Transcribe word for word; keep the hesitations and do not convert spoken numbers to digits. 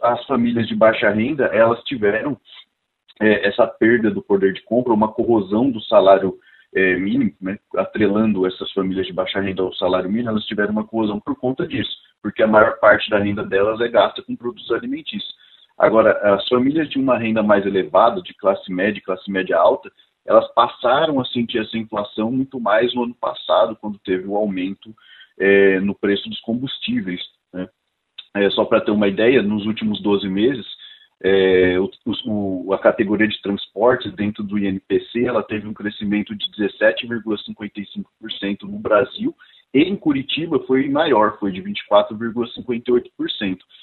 as famílias de baixa renda, elas tiveram é, essa perda do poder de compra, uma corrosão do salário é, mínimo, né, atrelando essas famílias de baixa renda ao salário mínimo, elas tiveram uma corrosão por conta disso, porque a maior parte da renda delas é gasta com produtos alimentícios. Agora, as famílias de uma renda mais elevada, de classe média, classe média alta, elas passaram a sentir essa inflação muito mais no ano passado, quando teve o aumento é, no preço dos combustíveis, né? É, só para ter uma ideia, nos últimos doze meses, é, o, o, a categoria de transportes dentro do I N P C, ela teve um crescimento de dezessete vírgula cinquenta e cinco por cento no Brasil, e em Curitiba foi maior, foi de vinte e quatro vírgula cinquenta e oito por cento.